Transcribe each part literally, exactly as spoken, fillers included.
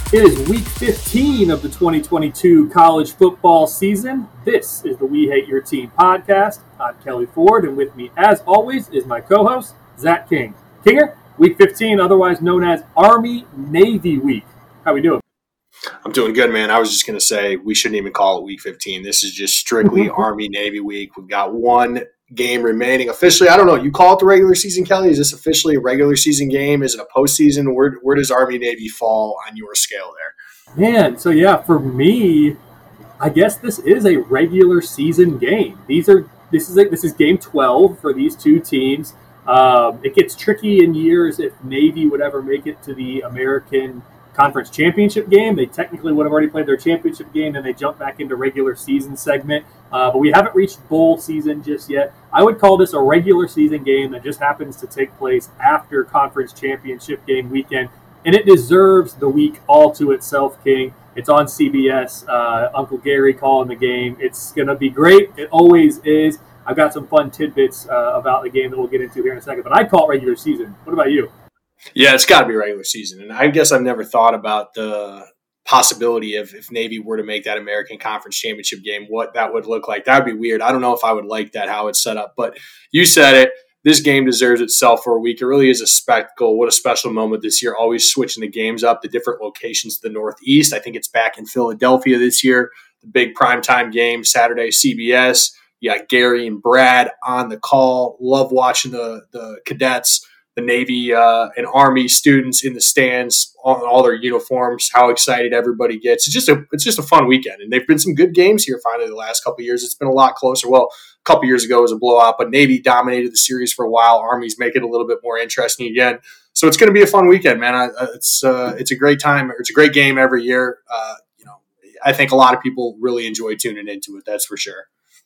It is week fifteen of the twenty twenty-two college football season. This is the We Hate Your Team podcast. I'm Kelly Ford, and with me, as always, is my co-host, Zach King. Kinger, week fifteen, otherwise known as Army-Navy week. How we doing? I'm doing good, man. I was just going to say we shouldn't even call it week fifteen. This is just strictly Army-Navy week. We've got one game remaining. Officially, I don't know. You call it the regular season, Kelly? Is this officially a regular season game? Is it a postseason? Where, where does Army-Navy fall on your scale there? Man, so yeah, for me, I guess this is a regular season game. These are this is a, this is game twelve for these two teams. Um, it gets tricky in years if Navy would ever make it to the American Conference Championship game. They technically would have already played their championship game, and they jump back into regular season segment. Uh, but we haven't reached bowl season just yet. I would call this a regular season game that just happens to take place after Conference Championship game weekend, and it deserves the week all to itself, King. It's on C B S. Uh, Uncle Gary calling the game. It's going to be great. It always is. I've got some fun tidbits uh, about the game that we'll get into here in a second, but I'd call it regular season. What about you? Yeah, it's got to be regular season. And I guess I've never thought about the possibility of if Navy were to make that American Conference Championship game, what that would look like. That would be weird. I don't know if I would like that, how it's set up. But you said it. This game deserves itself for a week. It really is a spectacle. What a special moment this year. Always switching the games up, the different locations to the Northeast. I think it's back in Philadelphia this year. The big primetime game, Saturday, C B S. You got Gary and Brad on the call. Love watching the, the cadets, the Navy uh, and Army students in the stands, all, all their uniforms, how excited everybody gets. It's just a it's just a fun weekend. And they've been some good games here finally the last couple of years. It's been a lot closer. Well, a couple years ago it was a blowout, but Navy dominated the series for a while. Army's making it a little bit more interesting again. So it's going to be a fun weekend, man. I, it's uh, it's a great time. It's a great game every year. Uh, you know, I think a lot of people really enjoy tuning into it. That's for sure.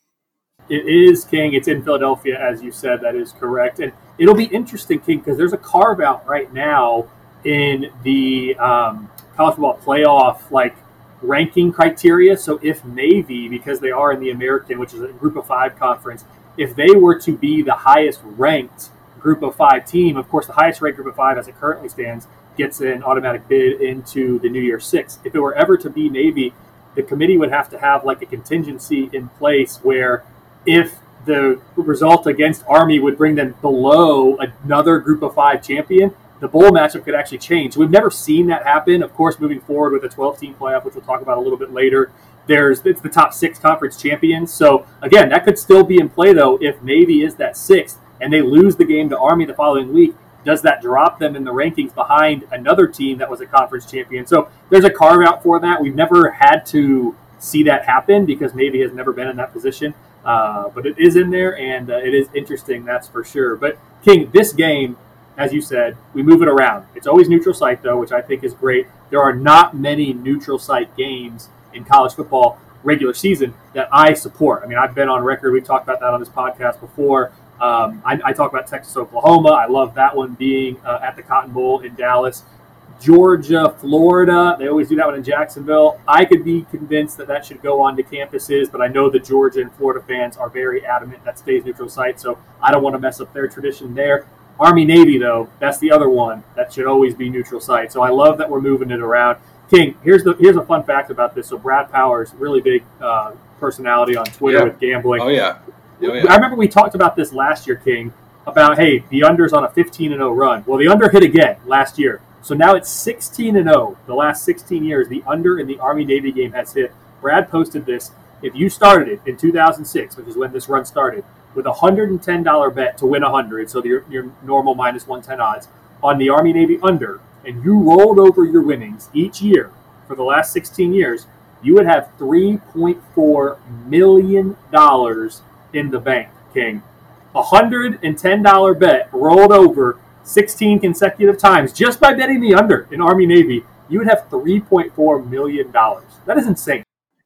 It is, King. It's in Philadelphia, as you said. That is correct. And it'll be interesting, King, because there's a carve-out right now in the um, college football playoff like ranking criteria. So if Navy, because they are in the American, which is a group of five conference, if they were to be the highest ranked group of five team, of course, the highest ranked group of five as it currently stands gets an automatic bid into the New Year's Six. If it were ever to be Navy, the committee would have to have like a contingency in place where if the result against Army would bring them below another group of five champion, the bowl matchup could actually change. We've never seen that happen. Of course, moving forward with a twelve-team playoff, which we'll talk about a little bit later, there's it's the top six conference champions. So, again, that could still be in play, though, if Navy is that sixth and they lose the game to Army the following week. Does that drop them in the rankings behind another team that was a conference champion? So there's a carve-out for that. We've never had to see that happen because Navy has never been in that position. Uh, but it is in there, and uh, it is interesting, that's for sure. But, King, this game, as you said, we move it around. It's always neutral site, though, which I think is great. There are not many neutral site games in college football regular season that I support. I mean, I've been on record. We've talked about that on this podcast before. Um, I, I talk about Texas, Oklahoma. I love that one being uh, at the Cotton Bowl in Dallas. Georgia, Florida, they always do that one in Jacksonville. I could be convinced that that should go on to campuses, but I know the Georgia and Florida fans are very adamant that stays neutral site, so I don't want to mess up their tradition there. Army-Navy, though, that's the other one that should always be neutral site. So I love that we're moving it around. King, here's the here's a fun fact about this. So Brad Powers, really big uh, personality on Twitter yeah. with gambling. Oh, yeah. Oh, yeah. I remember we talked about this last year, King, about, hey, the under's on a fifteen and oh run. Well, the under hit again last year. So now it's sixteen and oh. The last sixteen years, the under in the Army-Navy game has hit. Brad posted this. If you started it in two thousand six, which is when this run started, with a one hundred ten dollars bet to win one hundred, so your, your normal minus one ten odds, on the Army-Navy under, and you rolled over your winnings each year for the last sixteen years, you would have three point four million dollars in the bank, King. A one hundred ten dollars bet rolled over sixteen consecutive times just by betting the under in Army-Navy, you would have three point four million dollars. That is insane.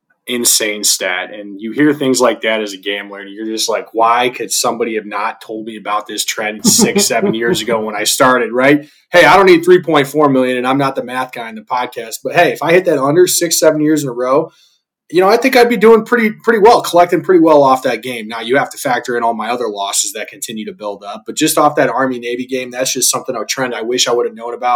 Insane stat. And you hear things like that as a gambler, and you're just like, why could somebody have not told me about this trend six, seven years ago when I started, right? Hey, I don't need three point four million dollars, and I'm not the math guy in the podcast. But, hey, if I hit that under six, seven years in a row, you know, I think I'd be doing pretty pretty well, collecting pretty well off that game. Now, you have to factor in all my other losses that continue to build up. But just off that Army-Navy game, that's just something, a trend I wish I would have known about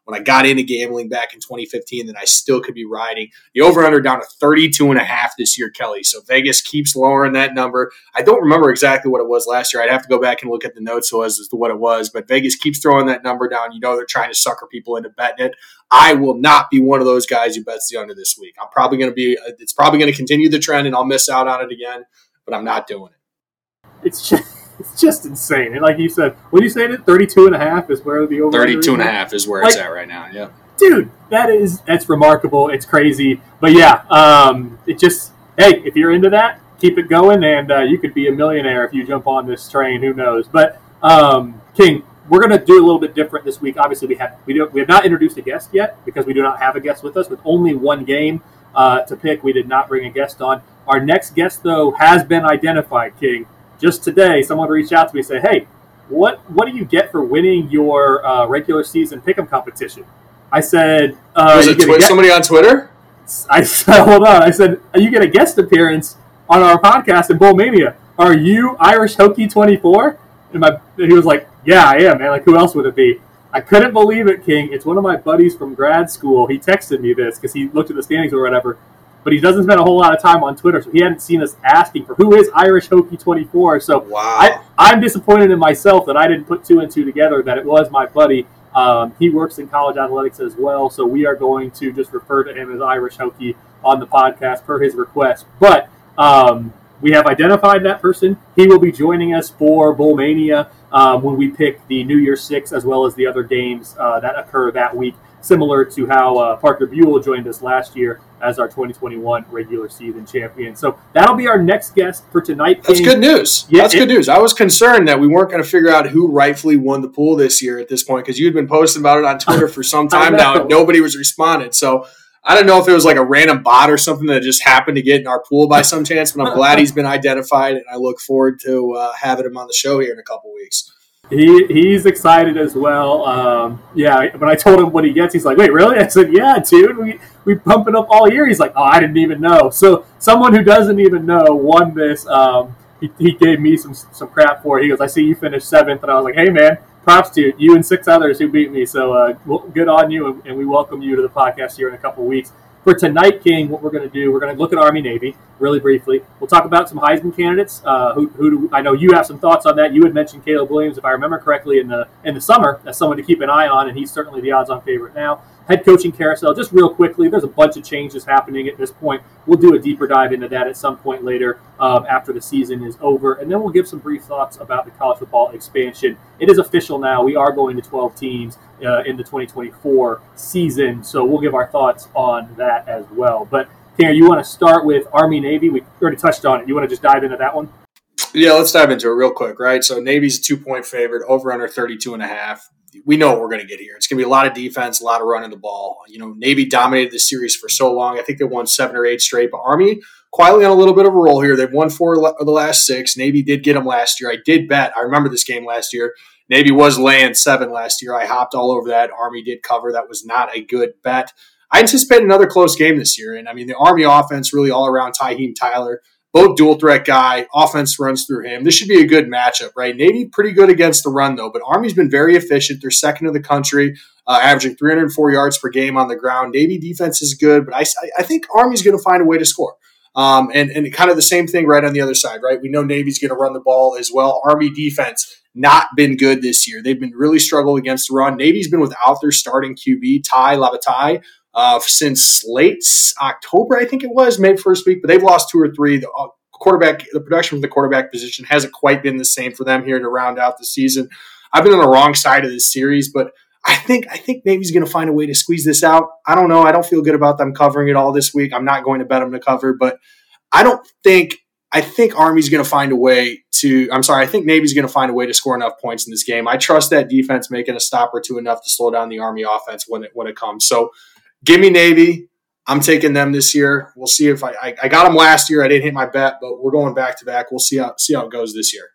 when I got into gambling back in twenty fifteen that I still could be riding. The over-under down to thirty-two and a half this year, Kelly. So Vegas keeps lowering that number. I don't remember exactly what it was last year. I'd have to go back and look at the notes as to what it was, but Vegas keeps throwing that number down. You know they're trying to sucker people into betting it. I will not be one of those guys who bets the under this week. I'm probably going to be – it's probably going to continue the trend, and I'll miss out on it again, but I'm not doing it. It's just – It's just insane. And like you said, what do you say it? thirty-two and a half is where the over thirty-two and a half is where like, it's at right now. Yeah. Dude, that is, that's remarkable. It's crazy. But yeah, um, it just, hey, if you're into that, keep it going. And uh, you could be a millionaire if you jump on this train. Who knows? But um, King, we're going to do a little bit different this week. Obviously, we have, we, do, we have not introduced a guest yet because we do not have a guest with us with only one game uh, to pick. We did not bring a guest on. Our next guest, though, has been identified, King. Just today, someone reached out to me and said, hey, what what do you get for winning your uh, regular season pick'em competition? I said, uh, Was it twi- get- somebody on Twitter? I said, hold on. I said, you get a guest appearance on our podcast in Bowl Mania. Are you Irish Hokey twenty-four? And my, he was like, yeah, I am, man. Like, who else would it be? I couldn't believe it, King. It's one of my buddies from grad school. He texted me this because he looked at the standings or whatever. But he doesn't spend a whole lot of time on Twitter, so he hadn't seen us asking for who is Irish Hokey twenty-four. So wow. I, I'm disappointed in myself that I didn't put two and two together, that it was my buddy. Um, he works in college athletics as well, so we are going to just refer to him as Irish Hokey on the podcast per his request. But um, we have identified that person. He will be joining us for Bowl Mania um, when we pick the New Year's Six as well as the other games uh, that occur that week, similar to how uh, Parker Buell joined us last year as our twenty twenty-one regular season champion. So that'll be our next guest for tonight. That's good news. Yeah, That's it, good news. I was concerned that we weren't going to figure out who rightfully won the pool this year at this point because you had been posting about it on Twitter for some time now and nobody was responding. So I don't know if it was like a random bot or something that just happened to get in our pool by some chance, but I'm glad he's been identified, and I look forward to uh, having him on the show here in a couple weeks. He he's excited as well. Um, yeah, when I told him what he gets, he's like, "Wait, really?" I said, "Yeah, dude. We we pump it up all year." He's like, "Oh, I didn't even know." So someone who doesn't even know won this. Um, he, he gave me some some crap for it. He goes, "I see you finished seventh," and I was like, "Hey, man, props to you. You and six others who beat me. So uh, well, good on you, and, and we welcome you to the podcast here in a couple weeks." For tonight, King, what we're going to do, we're going to look at Army-Navy really briefly. We'll talk about some Heisman candidates. Uh, who, who do, I know you have some thoughts on that. You had mentioned Caleb Williams, if I remember correctly, in the in the summer as someone to keep an eye on, and he's certainly the odds-on favorite now. Head coaching carousel, just real quickly, there's a bunch of changes happening at this point. We'll do a deeper dive into that at some point later um, after the season is over, and then we'll give some brief thoughts about the college football expansion. It is official now. We are going to twelve teams uh, in the twenty twenty-four season, so we'll give our thoughts on that as well. But, Tanner, you want to start with Army-Navy? We already touched on it. You want to just dive into that one? Yeah, let's dive into it real quick, right? So Navy's a two-point favorite, over under thirty-two and a half. We know what we're going to get here. It's going to be a lot of defense, a lot of running the ball. You know, Navy dominated the series for so long. I think they won seven or eight straight, but Army quietly on a little bit of a roll here. They've won four of the last six. Navy did get them last year. I did bet. I remember this game last year. Navy was laying seven last year. I hopped all over that. Army did cover. That was not a good bet. I anticipate another close game this year. And, I mean, the Army offense really all around Tyheim Tyler. Both dual threat guy, offense runs through him. This should be a good matchup, right? Navy pretty good against the run, though, but Army's been very efficient. They're second in the country, uh, averaging three hundred four yards per game on the ground. Navy defense is good, but I, I think Army's going to find a way to score. Um, and, and kind of the same thing right on the other side, right? We know Navy's going to run the ball as well. Army defense not been good this year. They've been really struggling against the run. Navy's been without their starting Q B, Ty Labatai, uh, since late October, I think it was, maybe first week, but they've lost two or three. The uh, quarterback, the production from the quarterback position hasn't quite been the same for them here to round out the season. I've been on the wrong side of this series, but I think I think Navy's going to find a way to squeeze this out. I don't know. I don't feel good about them covering it all this week. I'm not going to bet them to cover, but I don't think I think Army's going to find a way to – I'm sorry, I think Navy's going to find a way to score enough points in this game. I trust that defense making a stop or two enough to slow down the Army offense when it when it comes. So give me Navy. I'm taking them this year. We'll see if I, I – I got them last year. I didn't hit my bet, but we're going back-to-back. We'll see how see how it goes this year.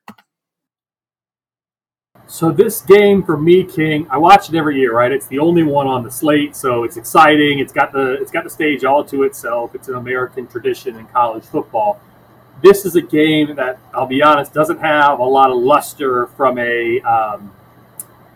So this game for me, King, I watch it every year, right? It's the only one on the slate, so it's exciting. It's got the it's got the stage all to itself. It's an American tradition in college football. This is a game that, I'll be honest, doesn't have a lot of luster from a um,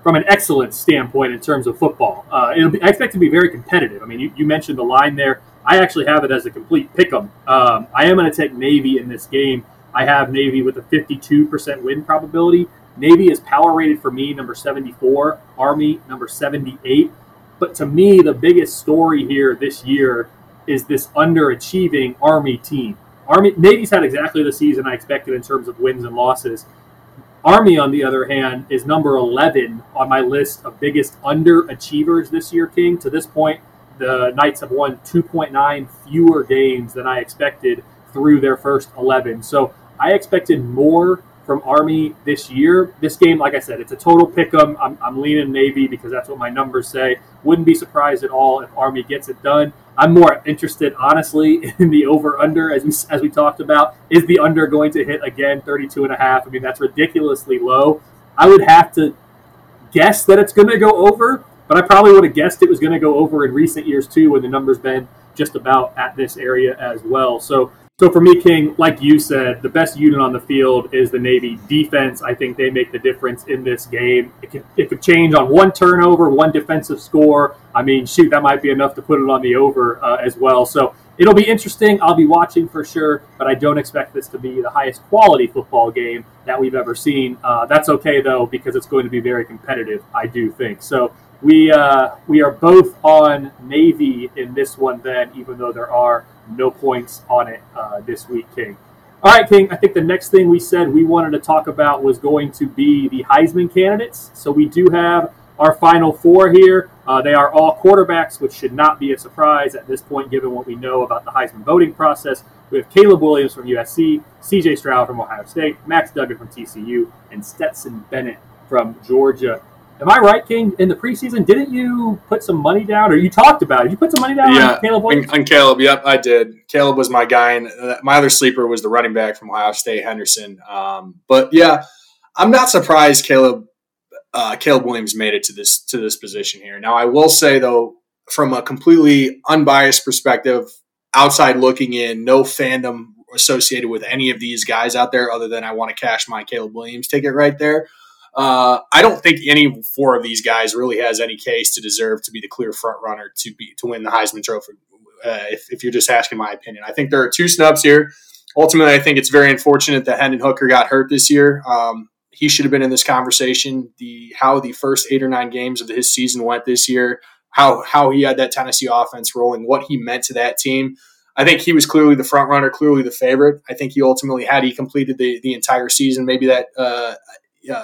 from an excellence standpoint in terms of football. Uh, it'll be, I expect it to be very competitive. I mean, you, you mentioned the line there. I actually have it as a complete pick'em. Um, I am going to take Navy in this game. I have Navy with a fifty-two percent win probability. Navy is power rated for me, number seventy-four. Army, number seventy-eight. But to me, the biggest story here this year is this underachieving Army team. Army Navy's had exactly the season I expected in terms of wins and losses. Army, on the other hand, is number eleven on my list of biggest underachievers this year, King. To this point, the Knights have won two point nine fewer games than I expected through their first eleven. So I expected more from Army this year. This game, like I said, it's a total pick-em. I'm, I'm leaning Navy because that's what my numbers say. Wouldn't be surprised at all if Army gets it done. I'm more interested, honestly, in the over-under, as we as we talked about. Is the under going to hit again, thirty-two and a half? I mean, that's ridiculously low. I would have to guess that it's going to go over, but I probably would have guessed it was going to go over in recent years, too, when the number's been just about at this area as well. So, so for me, King, like you said, the best unit on the field is the Navy defense. I think they make the difference in this game. It could, it could change on one turnover, one defensive score. I mean, shoot, that might be enough to put it on the over uh, as well. So it'll be interesting. I'll be watching for sure, but I don't expect this to be the highest quality football game that we've ever seen. Uh, that's okay, though, because it's going to be very competitive, I do think. So we uh, we are both on Navy in this one then, even though there are no points on it uh, this week, King. All right, King, I think the next thing we said we wanted to talk about was going to be the Heisman candidates. So we do have our final four here. Uh, they are all quarterbacks, which should not be a surprise at this point, given what we know about the Heisman voting process. We have Caleb Williams from U S C, C J Stroud from Ohio State, Max Duggan from T C U, and Stetson Bennett from Georgia. Am I right, King? In the preseason, didn't you put some money down, or you talked about it? Did you put some money down yeah, on Caleb Williams? On Caleb, yep, I did. Caleb was my guy, and my other sleeper was the running back from Ohio State, Henderson. Um, but yeah, I'm not surprised Caleb uh, Caleb Williams made it to this to this position here. Now, I will say though, from a completely unbiased perspective, outside looking in, no fandom associated with any of these guys out there, other than I want to cash my Caleb Williams ticket right there. Uh, I don't think any four of these guys really has any case to deserve to be the clear front runner to be to win the Heisman Trophy. Uh, if, if you're just asking my opinion, I think there are two snubs here. Ultimately, I think it's very unfortunate that Hendon Hooker got hurt this year. Um, he should have been in this conversation. The how the first eight or nine games of his season went this year, how how he had that Tennessee offense rolling, what he meant to that team. I think he was clearly the front runner, clearly the favorite. I think he ultimately, had he completed the the entire season, maybe that. Uh, uh,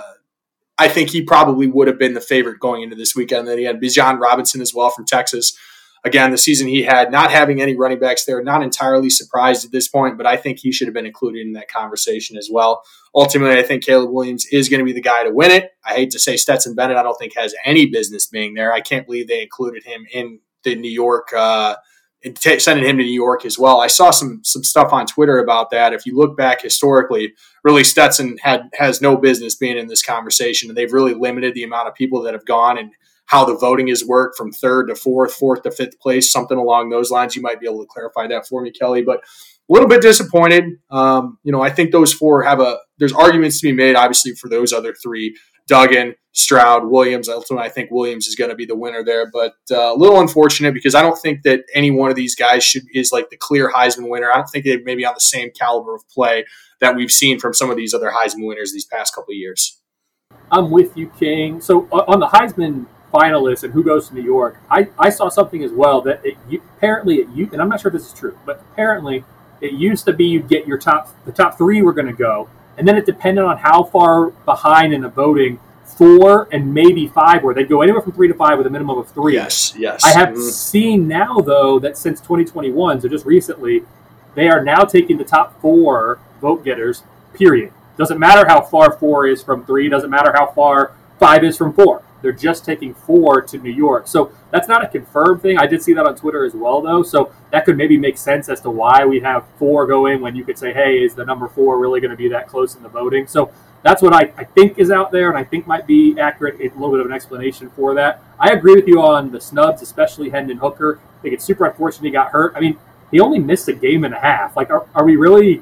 I think he probably would have been the favorite going into this weekend. Then he had Bijan Robinson as well from Texas. Again, the season he had, not having any running backs there, not entirely surprised at this point, but I think he should have been included in that conversation as well. Ultimately, I think Caleb Williams is going to be the guy to win it. I hate to say Stetson Bennett, I don't think has any business being there. I can't believe they included him in the New York uh, and t- sending him to New York as well. I saw some some stuff on Twitter about that. If you look back historically, really Stetson had has no business being in this conversation, and they've really limited the amount of people that have gone and how the voting has worked from third to fourth, fourth to fifth place, something along those lines. You might be able to clarify that for me, Kelly. But a little bit disappointed. Um, you know, I think those four have a – there's arguments to be made, obviously, for those other three. Duggan, Stroud, Williams. Ultimately, I think Williams is going to be the winner there. But uh, a little unfortunate because I don't think that any one of these guys should is like the clear Heisman winner. I don't think they're maybe on the same caliber of play that we've seen from some of these other Heisman winners these past couple of years. I'm with you, King. So on the Heisman finalists and who goes to New York, I, I saw something as well that it, apparently it and I'm not sure if this is true, but apparently it used to be you get your top the top three were going to go, and then it depended on how far behind in the voting four and maybe five were. They'd go anywhere from three to five with a minimum of three. Yes, yes. I have mm-hmm. seen now though that since twenty twenty-one, so just recently, they are now taking the top four vote getters. Period. Doesn't matter how far four is from three. Doesn't matter how far five is from four. They're just taking four to New York. So that's not a confirmed thing. I did see that on Twitter as well, though. So that could maybe make sense as to why we have four going when you could say, hey, is the number four really going to be that close in the voting? So that's what I, I think is out there, and I think might be accurate. A little bit of an explanation for that. I agree with you on the snubs, especially Hendon Hooker. I think it's super unfortunate he got hurt. I mean, he only missed a game and a half. Like, are, are we really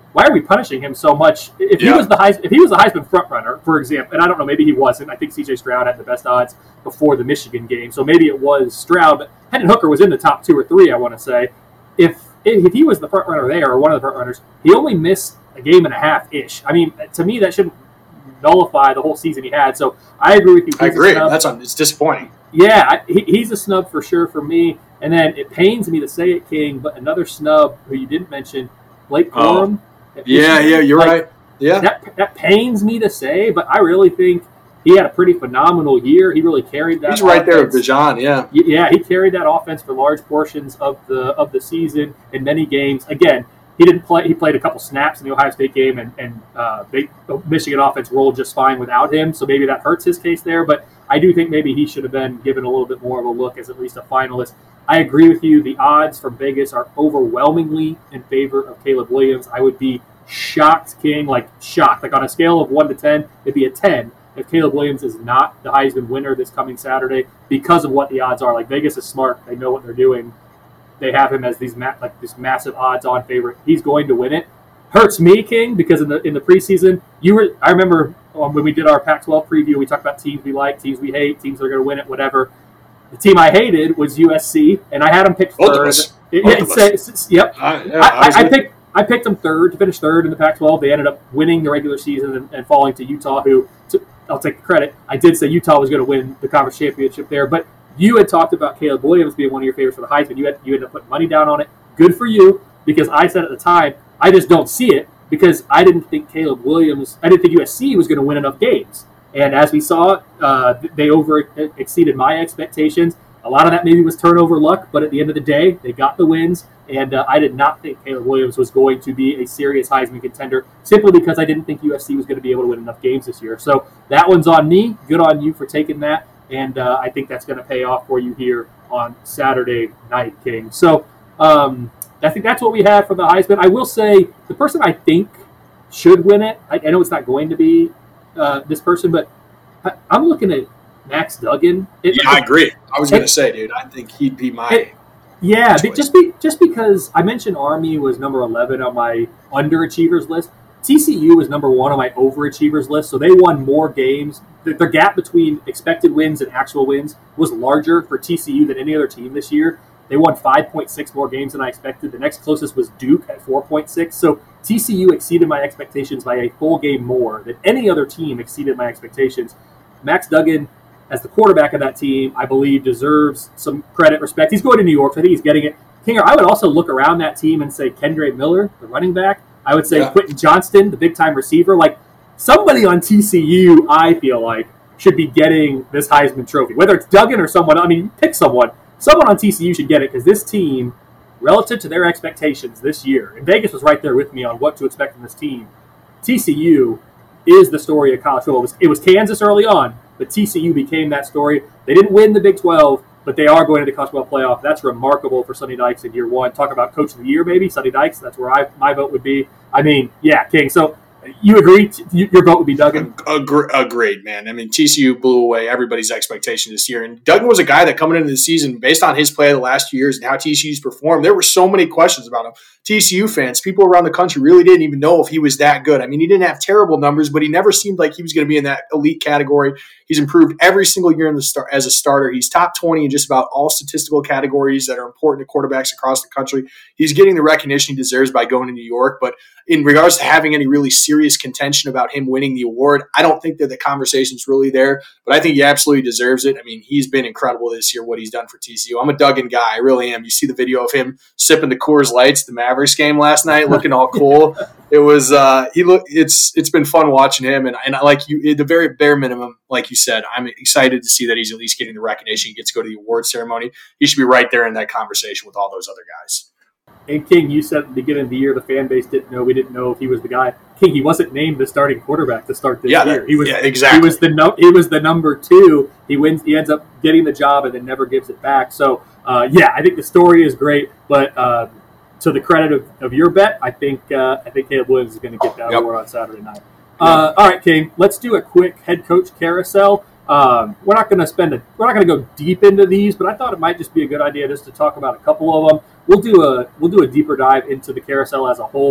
why are we punishing him so much? If Yeah. he was the Heis- if he was the Heisman front runner, for example, and I don't know, maybe he wasn't. I think C J Stroud had the best odds before the Michigan game, so maybe it was Stroud. But Hendon Hooker was in the top two or three, I want to say. If if he was the front runner there, or one of the front runners, he only missed a game and a half ish. I mean, to me, that shouldn't nullify the whole season he had. So I agree with you. I agree. That's un- it's disappointing. Yeah, I, he, he's a snub for sure for me. And then it pains me to say it, King, but another snub who you didn't mention, Blake Corum. Oh. Yeah, yeah, you're like, right. Yeah, that that pains me to say, but I really think he had a pretty phenomenal year. He really carried that. He's right offense. there with Bijan. Yeah, yeah, he carried that offense for large portions of the of the season in many games. Again, he didn't play. He played a couple snaps in the Ohio State game, and and uh, they, the Michigan offense rolled just fine without him. So maybe that hurts his case there. But I do think maybe he should have been given a little bit more of a look as at least a finalist. I agree with you. The odds from Vegas are overwhelmingly in favor of Caleb Williams. I would be shocked, King, like shocked. Like on a scale of one to ten, it'd be a ten if Caleb Williams is not the Heisman winner this coming Saturday because of what the odds are. Like Vegas is smart; they know what they're doing. They have him as these ma- like this massive odds-on favorite. He's going to win it. Hurts me, King, because in the in the preseason, you were. I remember um, when we did our Pac twelve preview, we talked about teams we like, teams we hate, teams that are going to win it, whatever. The team I hated was U S C, and I had them picked Both third. of us. It- Both it- of us. it's- it's- yep. I, yeah, I, I was I, I with- picked I picked them third to finish third in the Pac twelve. They ended up winning the regular season and, and falling to Utah, who to, I'll take the credit. I did say Utah was going to win the conference championship there, but you had talked about Caleb Williams being one of your favorites for the Heisman. You had you ended up putting money down on it. Good for you, because I said at the time I just don't see it because I didn't think Caleb Williams. I didn't think U S C was going to win enough games, and as we saw, uh, they over exceeded my expectations. A lot of that maybe was turnover luck, but at the end of the day, they got the wins, and uh, I did not think Caleb Williams was going to be a serious Heisman contender simply because I didn't think U S C was going to be able to win enough games this year. So that one's on me. Good on you for taking that, and uh, I think that's going to pay off for you here on Saturday night, King. So um, I think that's what we have for the Heisman. I will say the person I think should win it, I, I know it's not going to be uh, this person, but I, I'm looking at Max Duggan. It, yeah, I agree. I was going to say, dude, I think he'd be my. It, yeah, choice. just be, just because I mentioned Army was number eleven on my underachievers list. T C U was number one on my overachievers list, so they won more games. The, the gap between expected wins and actual wins was larger for T C U than any other team this year. They won five point six more games than I expected. The next closest was Duke at four point six. So T C U exceeded my expectations by a full game more than any other team exceeded my expectations. Max Duggan, as the quarterback of that team, I believe deserves some credit, respect. He's going to New York, so I think he's getting it. Kinger, I would also look around that team and say Kendra Miller, the running back. I would say Yeah. Quentin Johnston, the big-time receiver. Like, somebody on T C U, I feel like, should be getting this Heisman Trophy. Whether it's Duggan or someone, I mean, pick someone. Someone on T C U should get it because this team, relative to their expectations this year, and Vegas was right there with me on what to expect from this team, T C U is the story of college football. It was, it was Kansas early on, but T C U became that story. They didn't win the Big twelve, but they are going to the college football playoff. That's remarkable for Sonny Dykes in year one. Talk about coach of the year, maybe. Sonny Dykes, that's where I, my vote would be. I mean, yeah, King. So you agree? Your vote would be Duggan? Agre- Agreed, man. I mean, T C U blew away everybody's expectation this year. And Duggan was a guy that coming into the season, based on his play the last few years and how T C U's performed, there were so many questions about him. T C U fans, people around the country really didn't even know if he was that good. I mean, he didn't have terrible numbers, but he never seemed like he was going to be in that elite category. He's improved every single year in the start as a starter. He's top twenty in just about all statistical categories that are important to quarterbacks across the country. He's getting the recognition he deserves by going to New York. But in regards to having any really serious contention about him winning the award, I don't think that the conversation's really there. But I think he absolutely deserves it. I mean, he's been incredible this year, what he's done for T C U. I'm a Duggan guy. I really am. You see the video of him sipping the Coors Lights, the Mavericks game last night, looking all cool. It was uh, he look. It's it's been fun watching him, and and I like you. At the very bare minimum, like you said, I'm excited to see that he's at least getting the recognition. He gets to go to the award ceremony. He should be right there in that conversation with all those other guys. And King, you said at the beginning of the year the fan base didn't know. We didn't know if he was the guy. King, he wasn't named the starting quarterback to start this Yeah, year. He was yeah, exactly. He was the no, he was the number two. He wins. He ends up getting the job and then never gives it back. So uh, yeah, I think the story is great, but. Uh, To the credit of, of your bet, I think uh, I think Caleb Williams is going to get that Yep. award on Saturday night. Uh, all right, King. Let's do a quick head coach carousel. Um, we're not going to spend a, we're not going to go deep into these, but I thought it might just be a good idea just to talk about a couple of them. We'll do a we'll do a deeper dive into the carousel as a whole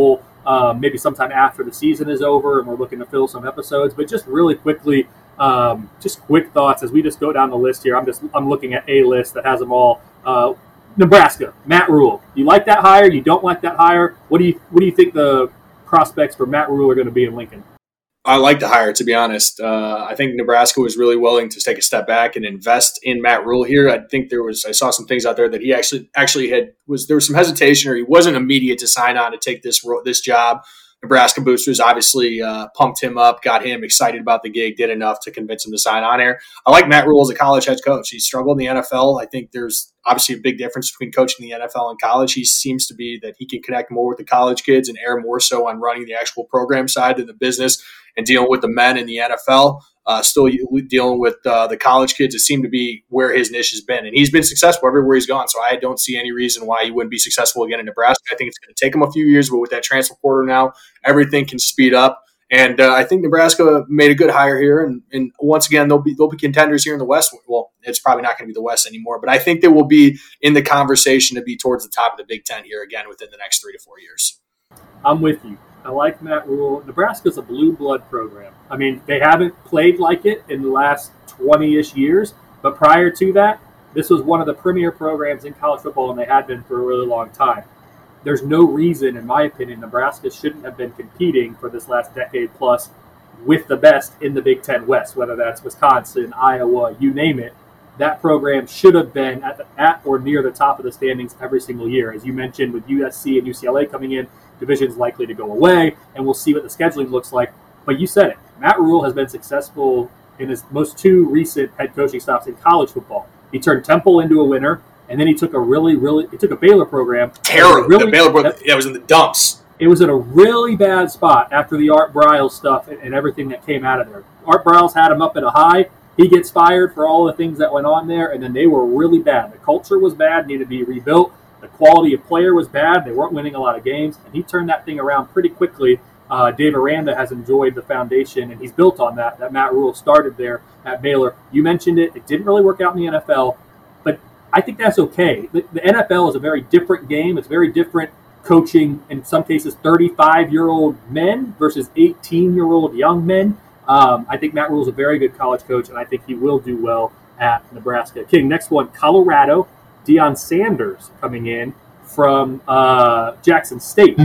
um, maybe sometime after the season is over and we're looking to fill some episodes. But just really quickly, um, just quick thoughts as we just go down the list here. I'm just I'm looking at a list that has them all. Uh, Nebraska, Matt Rhule. You like that hire? You don't like that hire? What do you What do you think the prospects for Matt Rhule are going to be in Lincoln? I like the hire, to be honest. Uh, I think Nebraska was really willing to take a step back and invest in Matt Rhule here. I think there was, I saw some things out there that he actually actually had was there was some hesitation, or he wasn't immediate to sign on to take this this job. Nebraska boosters obviously uh, pumped him up, got him excited about the gig, did enough to convince him to sign on here. I like Matt Rhule as a college head coach. He struggled in the N F L. I think there's obviously a big difference between coaching the N F L and college. He seems to be that he can connect more with the college kids and err more so on running the actual program side than the business and dealing with the men in the N F L. Uh, still dealing with uh, the college kids. It seemed to be where his niche has been. And he's been successful everywhere he's gone. So I don't see any reason why he wouldn't be successful again in Nebraska. I think it's going to take him a few years, but with that transfer portal now, everything can speed up. And uh, I think Nebraska made a good hire here. And, and once again, they'll be they'll be contenders here in the West. Well, it's probably not going to be the West anymore, but I think they will be in the conversation to be towards the top of the Big Ten here again within the next three to four years. I'm with you. I like Matt Rhule. Nebraska's a blue blood program. I mean, they haven't played like it in the last twenty-ish years, but prior to that, this was one of the premier programs in college football, and they had been for a really long time. There's no reason, in my opinion, Nebraska shouldn't have been competing for this last decade plus with the best in the Big Ten West, whether that's Wisconsin, Iowa, you name it. That program should have been at, the, at or near the top of the standings every single year. As you mentioned, with U S C and U C L A coming in, division's likely to go away, and we'll see what the scheduling looks like. But you said it. Matt Rhule has been successful in his most two recent head coaching stops in college football. He turned Temple into a winner, and then he took a really, really – he took a Baylor program. Terrible. Really, the Baylor program, that was in the dumps. It was in a really bad spot after the Art Briles stuff and, and everything that came out of there. Art Briles had him up at a high. He gets fired for all the things that went on there, and then they were really bad. The culture was bad, needed to be rebuilt. The quality of player was bad. They weren't winning a lot of games, and he turned that thing around pretty quickly. Uh, Dave Aranda has enjoyed the foundation, and he's built on that. That Matt Rhule started there at Baylor. You mentioned it. It didn't really work out in the N F L, but I think that's okay. The, the N F L is a very different game. It's very different coaching, in some cases, thirty-five-year-old men versus eighteen-year-old young men. Um, I think Matt Rhule is a very good college coach, and I think he will do well at Nebraska. King, next one, Colorado. Deion Sanders coming in from uh, Jackson State.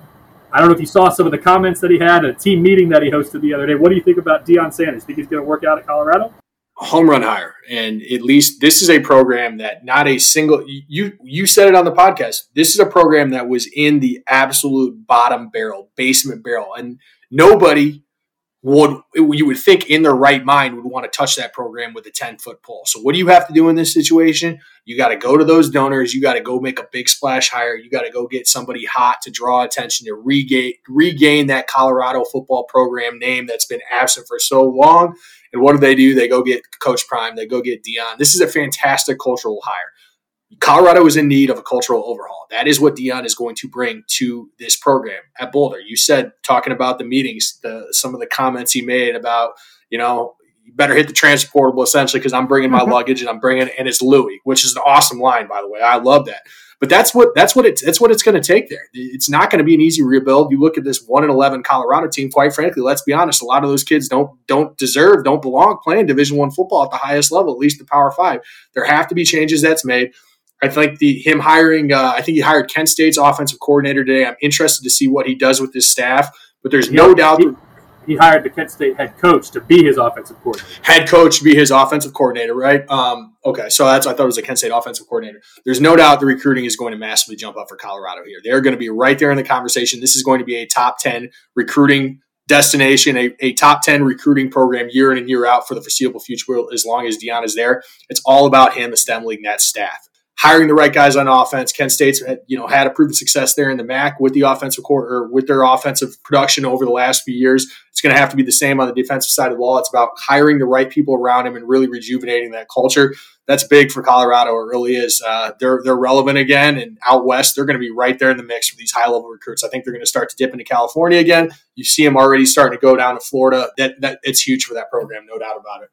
I don't know if you saw some of the comments that he had at a team meeting that he hosted the other day. What do you think about Deion Sanders? Think he's going to work out at Colorado? Home run hire. And at least this is a program that not a single – you you said it on the podcast. This is a program that was in the absolute bottom barrel, basement barrel. And nobody – would you would think in their right mind would want to touch that program with a ten-foot pole. So what do you have to do in this situation? You got to go to those donors. You got to go make a big splash hire. You got to go get somebody hot to draw attention to regain, regain that Colorado football program name that's been absent for so long. And what do they do? They go get Coach Prime. They go get Deion. This is a fantastic cultural hire. Colorado is in need of a cultural overhaul. That is what Deion is going to bring to this program at Boulder. You said, talking about the meetings, the, some of the comments he made about, you know, you better hit the transportable essentially because I'm bringing my mm-hmm. luggage and I'm bringing and it's Louis, which is an awesome line, by the way. I love that. But that's what that's what it's that's what it's going to take there. It's not going to be an easy rebuild. You look at this one and eleven Colorado team. Quite frankly, let's be honest, a lot of those kids don't don't deserve, don't belong playing Division One football at the highest level, at least the Power Five. There have to be changes that's made. I think the him hiring, uh, I think he hired Kent State's offensive coordinator today. I'm interested to see what he does with his staff, but there's no he, doubt. He, he hired the Kent State head coach to be his offensive coordinator. Head coach to be his offensive coordinator, right? Um, okay, so that's I thought it was a Kent State offensive coordinator. There's no doubt the recruiting is going to massively jump up for Colorado here. They're going to be right there in the conversation. This is going to be a top ten recruiting destination, a, a top ten recruiting program year in and year out for the foreseeable future as long as Deion is there. It's all about him assembling that staff. Hiring the right guys on offense. Kent State's you know had a proven success there in the M A C with the offensive court or with their offensive production over the last few years. It's going to have to be the same on the defensive side of the ball. It's about hiring the right people around him and really rejuvenating that culture. That's big for Colorado. It really is. Uh, they're they're relevant again, and out west they're going to be right there in the mix for these high level recruits. I think they're going to start to dip into California again. You see them already starting to go down to Florida. That that it's huge for that program, no doubt about it.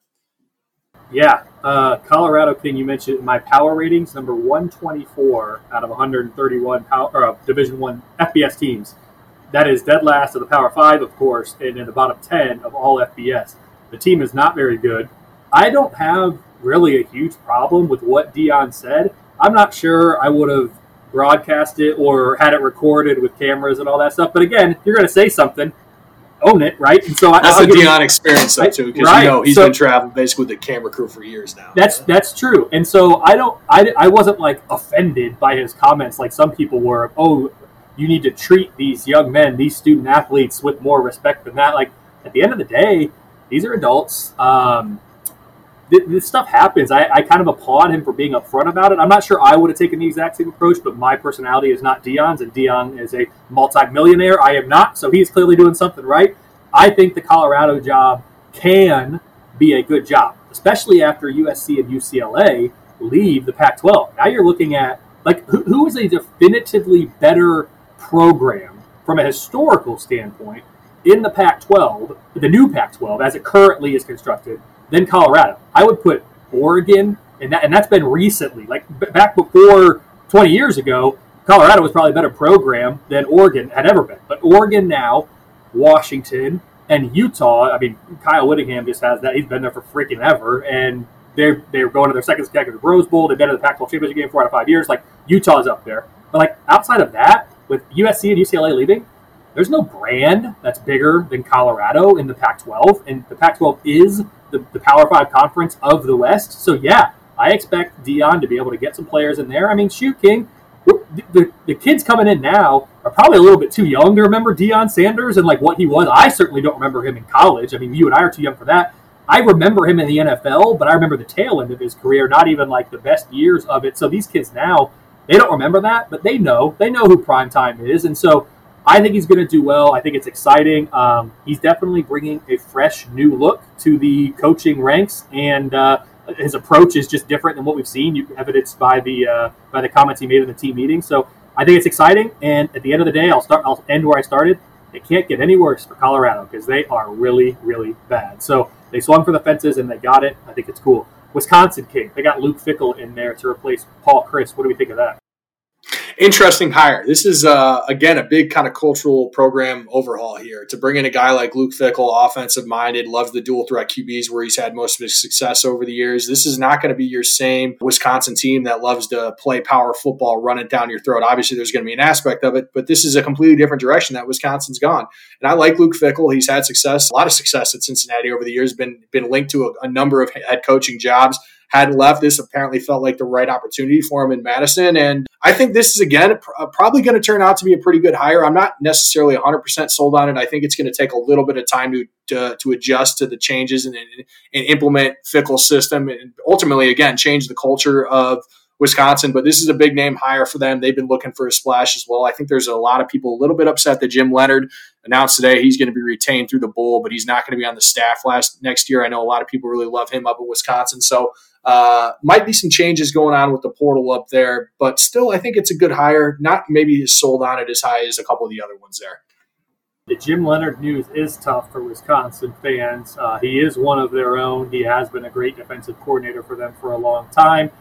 Yeah, uh, Colorado, King, you mentioned my power ratings, number one twenty-four out of one hundred thirty-one power, or, uh, Division One F B S teams. that is dead last of the Power Five, of course, and in the bottom ten of all F B S. The team is not very good. I don't have really a huge problem with what Deion said. I'm not sure I would have broadcast it or had it recorded with cameras and all that stuff. But again, if you're going to say something, own it, right? And so that's I'll the Deion experience, though, too, because right. you know he's so, been traveling basically with the camera crew for years now. That's that's true. And so I don't, I, I wasn't like offended by his comments like some people were. Oh, you need to treat these young men, these student athletes, with more respect than that. Like at the end of the day, these are adults. Um, This stuff happens. I, I kind of applaud him for being upfront about it. I'm not sure I would have taken the exact same approach, but my personality is not Deion's, and Deion is a multi-millionaire. I am not, so he's clearly doing something right. I think the Colorado job can be a good job, especially after U S C and U C L A leave the Pac twelve. Now you're looking at, like, who, who is a definitively better program from a historical standpoint in the Pac twelve, the new Pac twelve, as it currently is constructed, than Colorado. I would put Oregon, and that and that's been recently. Like b- back before twenty years ago, Colorado was probably a better program than Oregon had ever been. But Oregon now, Washington, and Utah. I mean, Kyle Whittingham just has that. He's been there for freaking ever, and they're they're going to their second consecutive Rose Bowl. They've been to the Pac twelve championship game four out of five years. Like Utah's up there, but like outside of that, with U S C and U C L A leaving, there's no brand that's bigger than Colorado in the Pac twelve, and the Pac twelve is the, the Power Five conference of the West. So yeah, I expect Deion to be able to get some players in there. I mean, shoot, King, the, the, the kids coming in now are probably a little bit too young to remember Deion Sanders and like what he was. I certainly don't remember him in college. I mean, you and I are too young for that. I remember him in the N F L, but I remember the tail end of his career, not even like the best years of it. So these kids now, they don't remember that, but they know. They know who primetime is, and so I think he's going to do well. I think it's exciting. Um, he's definitely bringing a fresh, new look to the coaching ranks, and uh, his approach is just different than what we've seen, you, evidenced by the uh, by the comments he made in the team meeting. So I think it's exciting. And at the end of the day, I'll start. I'll end where I started. It can't get any worse for Colorado because they are really, really bad. So they swung for the fences and they got it. I think it's cool. Wisconsin, King. They got Luke Fickell in there to replace Paul Chryst. What do we think of that? Interesting hire. This is, uh, again, a big kind of cultural program overhaul here. To bring in a guy like Luke Fickell, offensive-minded, loves the dual threat Q Bs where he's had most of his success over the years. This is not going to be your same Wisconsin team that loves to play power football, run it down your throat. Obviously, there's going to be an aspect of it, but this is a completely different direction that Wisconsin's gone. And I like Luke Fickell. He's had success, a lot of success at Cincinnati over the years, been, been linked to a, a number of head coaching jobs. Hadn't left. This apparently felt like the right opportunity for him in Madison. And I think this is, again, pr- probably going to turn out to be a pretty good hire. I'm not necessarily one hundred percent sold on it. I think it's going to take a little bit of time to to, to adjust to the changes and, and, and implement Fickell's system and ultimately, again, change the culture of Wisconsin. But this is a big name hire for them. They've been looking for a splash as well. I think there's a lot of people a little bit upset that Jim Leonard announced today he's going to be retained through the bowl, but he's not going to be on the staff last next year. I know a lot of people really love him up in Wisconsin. So uh, might be some changes going on with the portal up there, but still I think it's a good hire. Not maybe sold on it as high as a couple of the other ones there. The Jim Leonard news is tough for Wisconsin fans. Uh, he is one of their own. He has been a great defensive coordinator for them for a long time.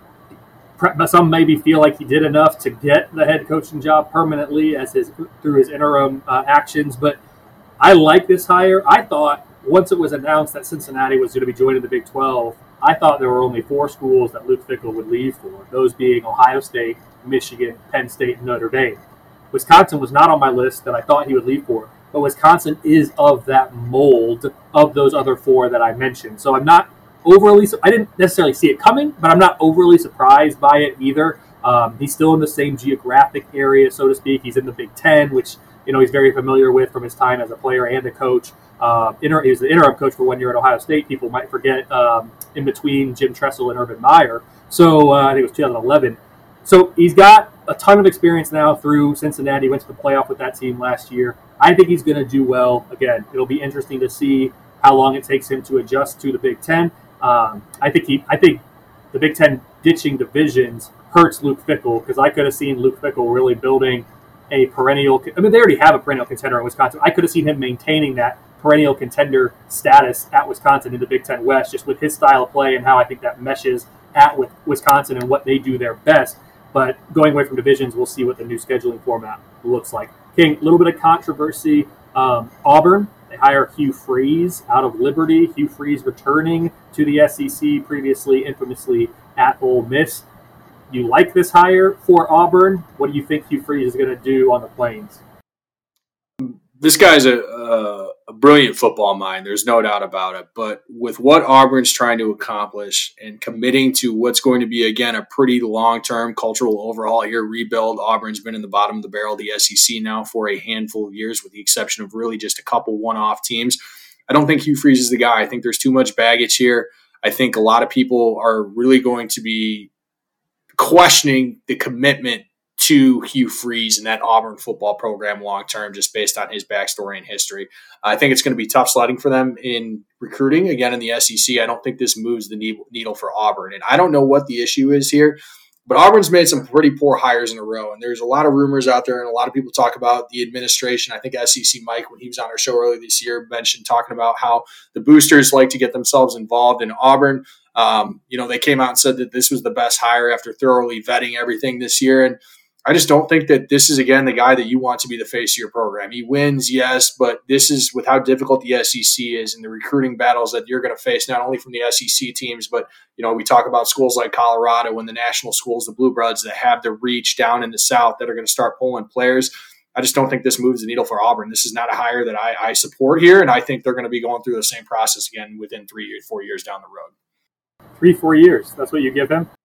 Some maybe feel like he did enough to get the head coaching job permanently as his through his interim uh, actions, but I like this hire. I thought once it was announced that Cincinnati was going to be joining the Big twelve, I thought there were only four schools that Luke Fickell would leave for, those being Ohio State, Michigan, Penn State, and Notre Dame. Wisconsin was not on my list that I thought he would leave for, but Wisconsin is of that mold of those other four that I mentioned. So I'm not overly, I didn't necessarily see it coming, but I'm not overly surprised by it either. Um, he's still in the same geographic area, so to speak. He's in the Big Ten, which you know he's very familiar with from his time as a player and a coach. Uh, inter- he was the interim coach for one year at Ohio State. People might forget um, in between Jim Tressel and Urban Meyer. So uh, I think it was two thousand eleven. So he's got a ton of experience now through Cincinnati. Went to the playoff with that team last year. I think he's going to do well. Again, it'll be interesting to see how long it takes him to adjust to the Big Ten. Um, I think he, I think the Big Ten ditching divisions hurts Luke Fickell because I could have seen Luke Fickell really building a perennial. I mean, they already have a perennial contender in Wisconsin. I could have seen him maintaining that perennial contender status at Wisconsin in the Big Ten West, just with his style of play and how I think that meshes at with Wisconsin and what they do their best. But going away from divisions, we'll see what the new scheduling format looks like. King, a little bit of controversy. Um, Auburn, they hire Hugh Freeze out of Liberty. Hugh Freeze returning to the S E C, previously infamously at Ole Miss. You like this hire for Auburn? What do you think Hugh Freeze is going to do on the Plains? This guy's a, a, a brilliant football mind. There's no doubt about it. But with what Auburn's trying to accomplish and committing to what's going to be, again, a pretty long-term cultural overhaul here, rebuild, Auburn's been in the bottom of the barrel of the S E C now for a handful of years, with the exception of really just a couple one-off teams. I don't think Hugh Freeze is the guy. I think there's too much baggage here. I think a lot of people are really going to be questioning the commitment to Hugh Freeze and that Auburn football program long-term, just based on his backstory and history. I think it's going to be tough sledding for them in recruiting. Again, in the S E C, I don't think this moves the needle for Auburn. And I don't know what the issue is here, but Auburn's made some pretty poor hires in a row. And there's a lot of rumors out there, and a lot of people talk about the administration. I think S E C Mike, when he was on our show earlier this year, mentioned talking about how the boosters like to get themselves involved in Auburn. Um, you know, they came out and said that this was the best hire after thoroughly vetting everything this year. And I just don't think that this is, again, the guy that you want to be the face of your program. He wins, yes, but this is with how difficult the S E C is and the recruiting battles that you're going to face, not only from the S E C teams, but, you know, we talk about schools like Colorado and the national schools, the Blue Bloods, that have the reach down in the South that are going to start pulling players. I just don't think this moves the needle for Auburn. This is not a hire that I, I support here, and I think they're going to be going through the same process again within three, four years down the road. Three, four years. That's what you give him?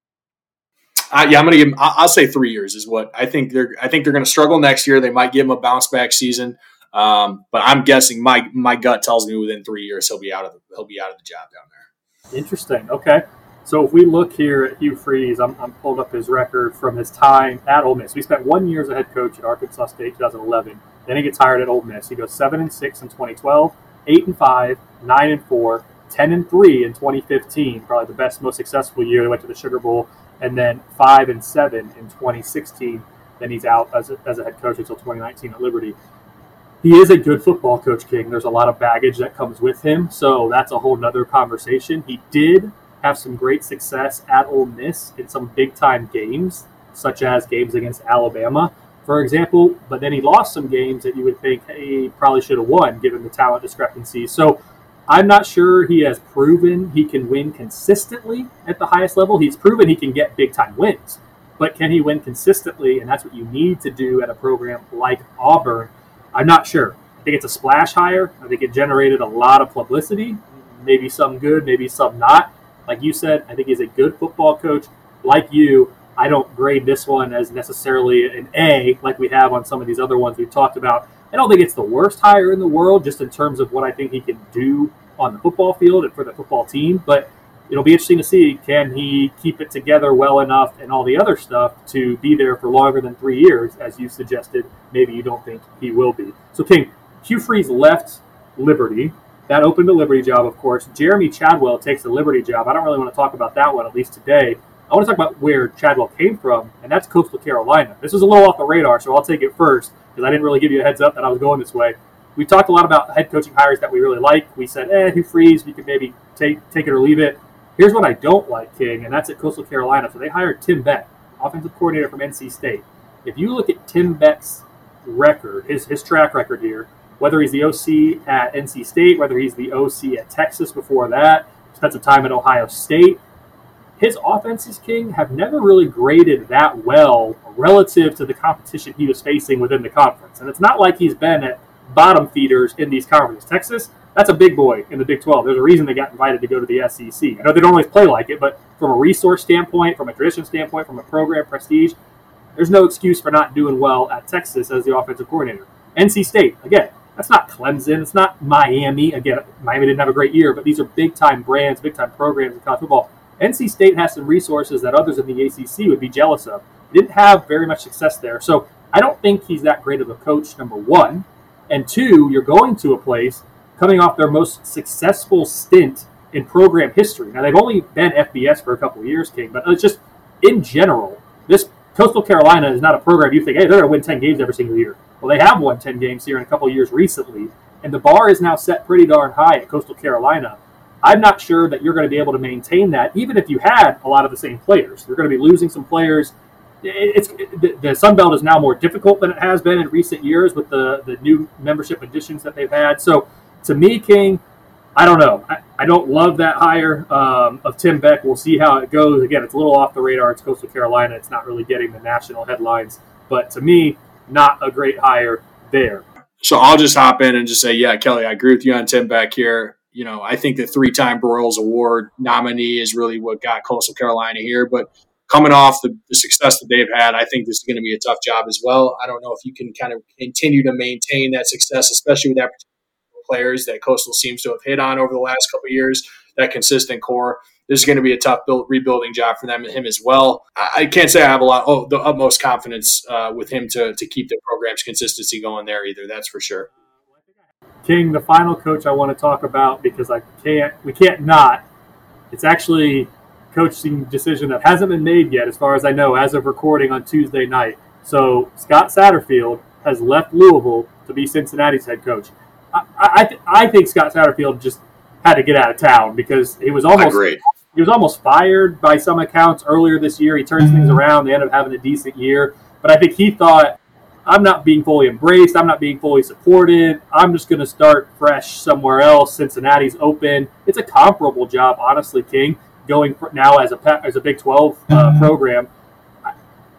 Uh, yeah, I'm going to give him, I'll say three years is what I think they're, I think they're going to struggle next year. They might give him a bounce back season. Um, but I'm guessing my, my gut tells me within three years, he'll be out of the, he'll be out of the job down there. Interesting. Okay. So if we look here at Hugh Freeze, I'm, I'm pulled up his record from his time at Ole Miss. We spent one year as a head coach at Arkansas State, twenty eleven. Then he gets hired at Ole Miss. He goes seven and six in twenty twelve, eight and five, nine and four, ten and three in twenty fifteen. Probably the best, most successful year. They went to the Sugar Bowl. And then five and seven in twenty sixteen. Then he's out as a, as a head coach until twenty nineteen at Liberty. He is a good football coach, King. There's a lot of baggage that comes with him, so that's a whole nother conversation. He did have some great success at Ole Miss in some big-time games, such as games against Alabama, for example. But then he lost some games that you would think, hey, he probably should have won, given the talent discrepancy. So I'm not sure he has proven he can win consistently at the highest level. He's proven he can get big-time wins. But can he win consistently? And that's what you need to do at a program like Auburn. I'm not sure. I think it's a splash hire. I think it generated a lot of publicity, maybe some good, maybe some not. Like you said, I think he's a good football coach. Like you, I don't grade this one as necessarily an A like we have on some of these other ones we've talked about. I don't think it's the worst hire in the world, just in terms of what I think he can do on the football field and for the football team. But it'll be interesting to see, can he keep it together well enough and all the other stuff to be there for longer than three years, as you suggested. Maybe you don't think he will be. So, King, Hugh Freeze left Liberty. That opened the Liberty job, of course. Jeremy Chadwell takes the Liberty job. I don't really want to talk about that one, at least today. I want to talk about where Chadwell came from, and that's Coastal Carolina. This is a little off the radar, so I'll take it first, because I didn't really give you a heads up that I was going this way. We talked a lot about head coaching hires that we really like. We said, eh, Hugh Freeze, we could maybe take take it or leave it. Here's what I don't like, King, and that's at Coastal Carolina. So they hired Tim Beck, offensive coordinator from N C State. If you look at Tim Beck's record, his, his track record here, whether he's the O C at N C State, whether he's the O C at Texas before that, spent some time at Ohio State, his offenses, King, have never really graded that well relative to the competition he was facing within the conference. And it's not like he's been at bottom feeders in these conferences. Texas, that's a big boy in the Big twelve. There's a reason they got invited to go to the S E C. I know they don't always play like it, but from a resource standpoint, from a tradition standpoint, from a program prestige, there's no excuse for not doing well at Texas as the offensive coordinator. N C State, again, that's not Clemson. It's not Miami. Again, Miami didn't have a great year, but these are big-time brands, big-time programs in college football. N C State has some resources that others in the A C C would be jealous of. Didn't have very much success there. So I don't think he's that great of a coach, number one. And two, you're going to a place coming off their most successful stint in program history. Now, they've only been F B S for a couple of years, King, but it's just, in general, this Coastal Carolina is not a program you think, hey, they're going to win ten games every single year. Well, they have won ten games here in a couple of years recently, and the bar is now set pretty darn high at Coastal Carolina. I'm not sure that you're going to be able to maintain that, even if you had a lot of the same players. You're going to be losing some players it's it, the, the Sun Belt is now more difficult than it has been in recent years with the, the new membership additions that they've had. So to me, King, I don't know. I, I don't love that hire um, of Tim Beck. We'll see how it goes. Again, it's a little off the radar. It's Coastal Carolina. It's not really getting the national headlines. But to me, not a great hire there. So I'll just hop in and just say, yeah, Kelly, I agree with you on Tim Beck here. You know, I think the three-time Broyles Award nominee is really what got Coastal Carolina here. But coming off the, the success that they've had, I think this is going to be a tough job as well. I don't know if you can kind of continue to maintain that success, especially with that players that Coastal seems to have hit on over the last couple of years, that consistent core. This is going to be a tough build, rebuilding job for them and him as well. I, I can't say I have a lot, oh, the utmost confidence uh, with him to to keep the program's consistency going there either. That's for sure. King, the final coach I want to talk about, because I can't, we can't not. It's actually coaching decision that hasn't been made yet, as far as I know, as of recording on Tuesday night. So Scott Satterfield has left Louisville to be Cincinnati's head coach. I I, th- I think Scott Satterfield just had to get out of town because he was almost he was almost fired by some accounts earlier this year. He turns things around. They ended up having a decent year, but I think he thought, I'm not being fully embraced. I'm not being fully supported. I'm just going to start fresh somewhere else. Cincinnati's open. It's a comparable job, honestly, King, going now as a as a Big twelve uh, program. I,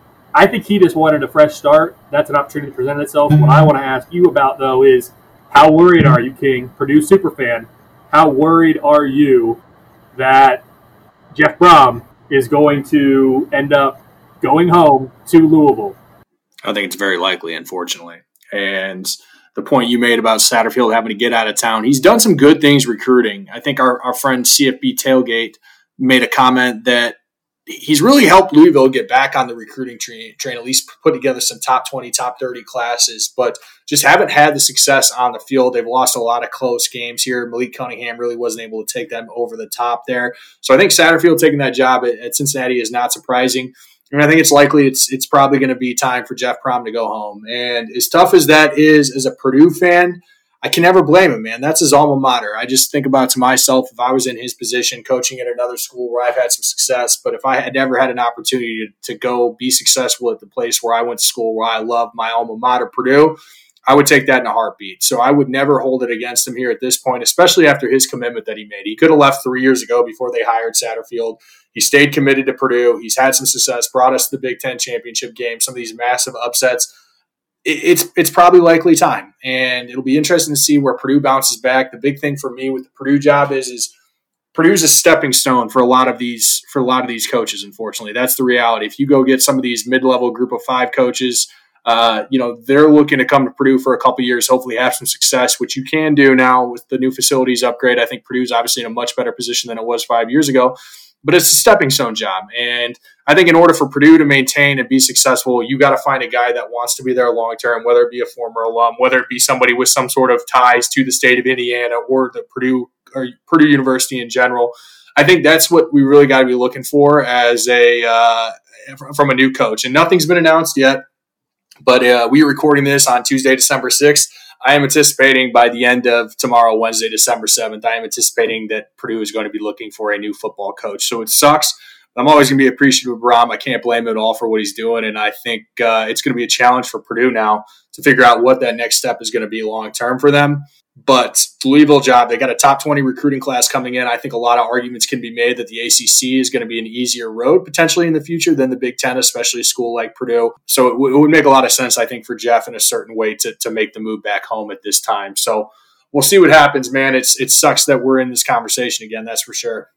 I think he just wanted a fresh start. That's an opportunity that presented itself. What I want to ask you about, though, is how worried are you, King, Purdue superfan, how worried are you that Jeff Brom is going to end up going home to Louisville? I think it's very likely, unfortunately. And the point you made about Satterfield having to get out of town, he's done some good things recruiting. I think our, our friend C F B Tailgate made a comment that he's really helped Louisville get back on the recruiting train, train, at least put together some top twenty, top thirty classes, but just haven't had the success on the field. They've lost a lot of close games here. Malik Cunningham really wasn't able to take them over the top there. So I think Satterfield taking that job at, at Cincinnati is not surprising. And I think it's likely it's it's probably going to be time for Jeff Brom to go home. And as tough as that is, as a Purdue fan, I can never blame him, man. That's his alma mater. I just think about it to myself, if I was in his position coaching at another school where I've had some success, but if I had never had an opportunity to, to go be successful at the place where I went to school, where I love my alma mater, Purdue, I would take that in a heartbeat. So I would never hold it against him here at this point, especially after his commitment that he made. He could have left three years ago before they hired Satterfield. He stayed committed to Purdue. He's had some success, brought us to the Big Ten championship game, some of these massive upsets. It's it's probably likely time, and it'll be interesting to see where Purdue bounces back. The big thing for me with the Purdue job is is Purdue's a stepping stone for a lot of these for a lot of these coaches. Unfortunately, that's the reality. If you go get some of these mid-level group of five coaches, uh, you know they're looking to come to Purdue for a couple of years, hopefully have some success, which you can do now with the new facilities upgrade. I think Purdue's obviously in a much better position than it was five years ago. But it's a stepping stone job. And I think in order for Purdue to maintain and be successful, you got to find a guy that wants to be there long term, whether it be a former alum, whether it be somebody with some sort of ties to the state of Indiana or the Purdue or Purdue University in general. I think that's what we really got to be looking for as a uh, from a new coach. And nothing's been announced yet, but uh, we are recording this on Tuesday, December sixth. I am anticipating by the end of tomorrow, Wednesday, December seventh, I am anticipating that Purdue is going to be looking for a new football coach. So it sucks. I'm always going to be appreciative of Brom. I can't blame him at all for what he's doing. And I think uh, it's going to be a challenge for Purdue now to figure out what that next step is going to be long-term for them. But the Louisville job, they got a top twenty recruiting class coming in. I think a lot of arguments can be made that the A C C is going to be an easier road potentially in the future than the Big Ten, especially a school like Purdue. So it, w- it would make a lot of sense, I think, for Jeff in a certain way to, to make the move back home at this time. So we'll see what happens, man. It's It sucks that we're in this conversation again, that's for sure.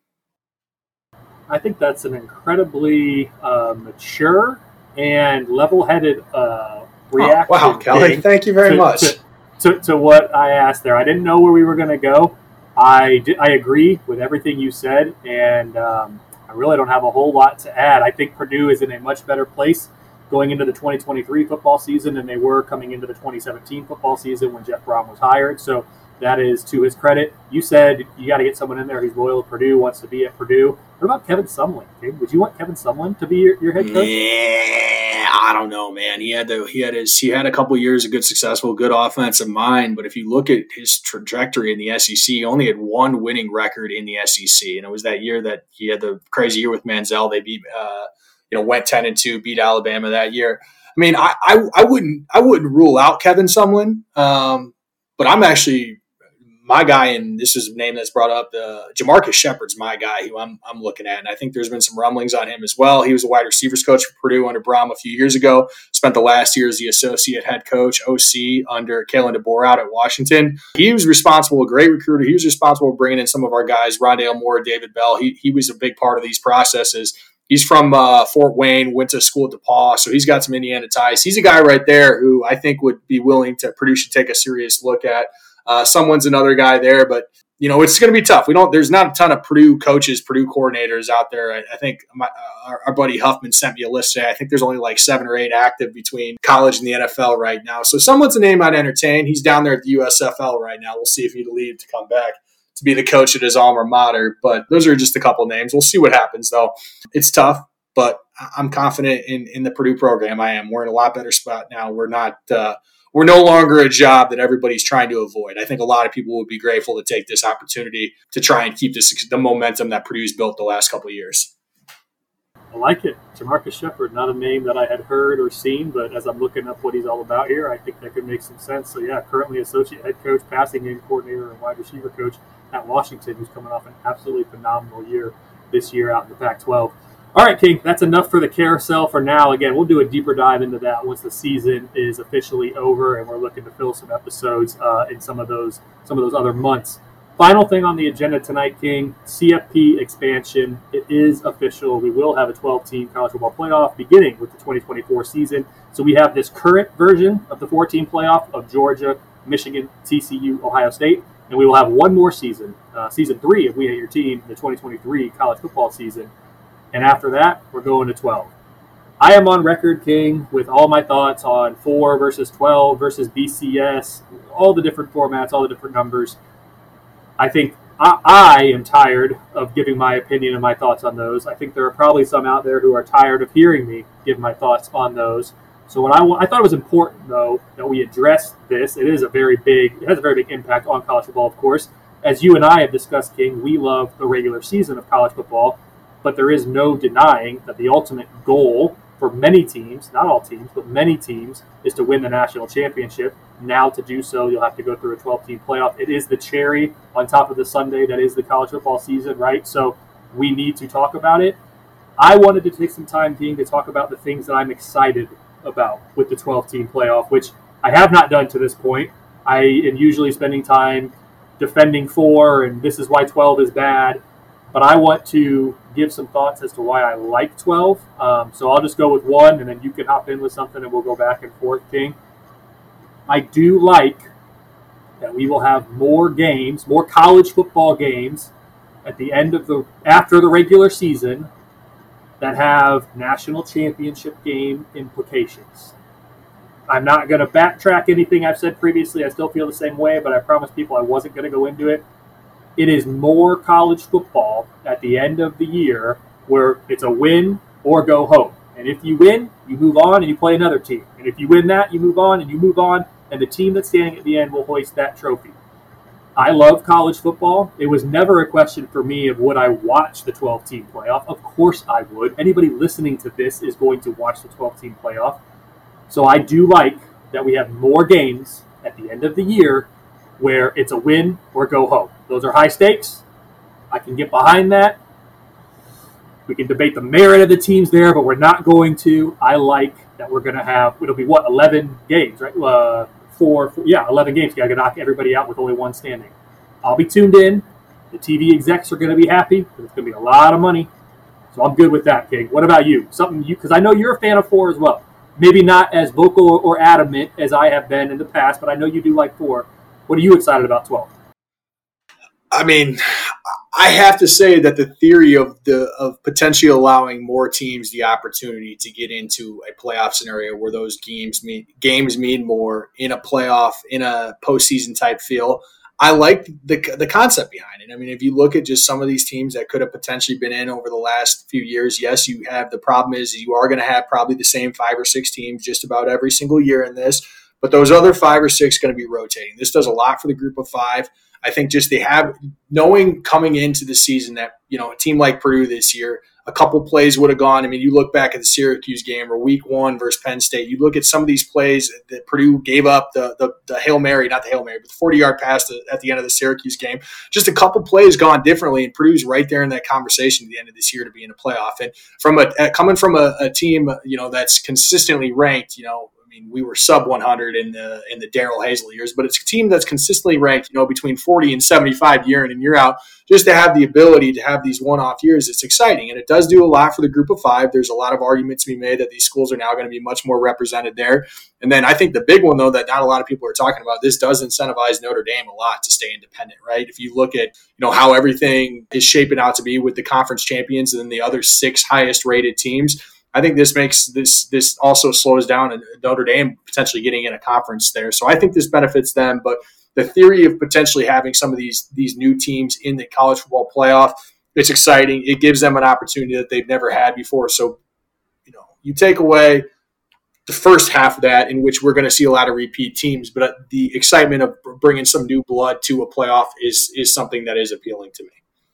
I think that's an incredibly uh, mature and level-headed uh, reaction. Oh, wow, Kelly, thank you very to, much. To, To, to what I asked there. I didn't know where we were going to go. I, did, I agree with everything you said, and um, I really don't have a whole lot to add. I think Purdue is in a much better place going into the twenty twenty-three football season than they were coming into the twenty seventeen football season when Jeff Brom was hired. So that is to his credit. You said you got to get someone in there who's loyal to Purdue, wants to be at Purdue. What about Kevin Sumlin? Would you want Kevin Sumlin to be your, your head coach? Yeah, I don't know, man. He had the he had his he had a couple of years of good, successful, good offensive mind. But if you look at his trajectory in the S E C, he only had one winning record in the S E C, and it was that year that he had the crazy year with Manziel. They beat uh, you know, went ten and two, beat Alabama that year. I mean, I, I, I wouldn't I wouldn't rule out Kevin Sumlin, um, but I'm actually my guy, and this is a name that's brought up. Uh, Jamarcus Shepard's my guy who I'm I'm looking at, and I think there's been some rumblings on him as well. He was a wide receivers coach for Purdue under Brom a few years ago. Spent the last year as the associate head coach, O C, under Kalen DeBoer out at Washington. He was responsible, a great recruiter. He was responsible for bringing in some of our guys, Rondale Moore, David Bell. He he was a big part of these processes. He's from uh, Fort Wayne, went to school at DePaul, so he's got some Indiana ties. He's a guy right there who I think would be willing to Purdue should take a serious look at. Uh, someone's another guy there, but you know it's going to be tough. We don't. There's not a ton of Purdue coaches, Purdue coordinators out there. I, I think my, uh, our, our buddy Huffman sent me a list today. I think there's only like seven or eight active between college and the N F L right now. So someone's a name I'd entertain. He's down there at the U S F L right now. We'll see if he'd leave to come back to be the coach at his alma mater. But those are just a couple names. We'll see what happens though. It's tough, but I'm confident in in the Purdue program. I am. We're in a lot better spot now. We're not. Uh, We're no longer a job that everybody's trying to avoid. I think a lot of people would be grateful to take this opportunity to try and keep this the momentum that Purdue's built the last couple of years. I like it. Jamarcus Shepard, not a name that I had heard or seen, but as I'm looking up what he's all about here, I think that could make some sense. So, yeah, currently associate head coach, passing game coordinator, and wide receiver coach at Washington, who's coming off an absolutely phenomenal year this year out in the Pac twelve. All right, King, that's enough for the carousel for now. Again, we'll do a deeper dive into that once the season is officially over, and we're looking to fill some episodes uh, in some of those some of those other months. Final thing on the agenda tonight, King, C F P expansion. It is official. We will have a twelve-team college football playoff beginning with the twenty twenty-four season. So we have this current version of the four-team playoff of Georgia, Michigan, T C U, Ohio State, and we will have one more season, uh, season three if we hit your team, the twenty twenty-three college football season. And after that, we're going to twelve. I am on record, King, with all my thoughts on four versus twelve versus B C S, all the different formats, all the different numbers. I think I, I am tired of giving my opinion and my thoughts on those. I think there are probably some out there who are tired of hearing me give my thoughts on those. So what I, I thought it was important, though, that we address this. It is a very big, it has a very big impact on college football, of course. As you and I have discussed, King, we love the regular season of college football. But there is no denying that the ultimate goal for many teams, not all teams, but many teams, is to win the national championship. Now to do so, you'll have to go through a twelve-team playoff. It is the cherry on top of the sundae that is the college football season, right? So we need to talk about it. I wanted to take some time, King, to talk about the things that I'm excited about with the twelve-team playoff, which I have not done to this point. I am usually spending time defending four, and this is why twelve is bad. But I want to give some thoughts as to why I like twelve. Um, so I'll just go with one, and then you can hop in with something, and we'll go back and forth, King. I do like that we will have more games, more college football games at the end of the after the regular season that have national championship game implications. I'm not going to backtrack anything I've said previously. I still feel the same way, but I promised people I wasn't going to go into it. It is more college football at the end of the year where it's a win or go home. And if you win, you move on and you play another team. And if you win that, you move on and you move on, and the team that's standing at the end will hoist that trophy. I love college football. It was never a question for me of would I watch the twelve-team playoff. Of course I would. Anybody listening to this is going to watch the twelve-team playoff. So I do like that we have more games at the end of the year where it's a win or go home. Those are high stakes. I can get behind that. We can debate the merit of the teams there, but we're not going to. I like that we're going to have, it'll be what, eleven games, right? Uh, four, four, yeah, eleven games. You got to knock everybody out with only one standing. I'll be tuned in. The T V execs are going to be happy because it's going to be a lot of money. So I'm good with that, King. What about you? Something you, because I know you're a fan of four as well. Maybe not as vocal or, or adamant as I have been in the past, but I know you do like four. What are you excited about twelve? I mean, I have to say that the theory of the of potentially allowing more teams the opportunity to get into a playoff scenario where those games mean games mean more in a playoff, in a postseason type feel, I like the the concept behind it. I mean, if you look at just some of these teams that could have potentially been in over the last few years, yes, you have the problem is you are going to have probably the same five or six teams just about every single year in this. But those other five or six are going to be rotating. This does a lot for the group of five. I think just they have knowing coming into the season that, you know, a team like Purdue this year, a couple plays would have gone. I mean, you look back at the Syracuse game or week one versus Penn State, you look at some of these plays that Purdue gave up, the the, the Hail Mary, not the Hail Mary, but the forty-yard pass to, at the end of the Syracuse game. Just a couple plays gone differently, and Purdue's right there in that conversation at the end of this year to be in a playoff. And from a coming from a, a team, you know, that's consistently ranked, you know, I mean, we were sub one hundred in the in the Darrell Hazel years, but it's a team that's consistently ranked, you know, between forty and seventy-five year in and year out. Just to have the ability to have these one-off years, it's exciting, and it does do a lot for the group of five. There's a lot of arguments to be made that these schools are now going to be much more represented there. And then I think the big one, though, that not a lot of people are talking about, this does incentivize Notre Dame a lot to stay independent, right? If you look at, you know, how everything is shaping out to be with the conference champions and then the other six highest-rated teams, I think this makes this this also slows down Notre Dame potentially getting in a conference there. So I think this benefits them. But the theory of potentially having some of these these new teams in the college football playoff, it's exciting. It gives them an opportunity that they've never had before. So, you know, you take away the first half of that, in which we're going to see a lot of repeat teams, but the excitement of bringing some new blood to a playoff is is something that is appealing to me.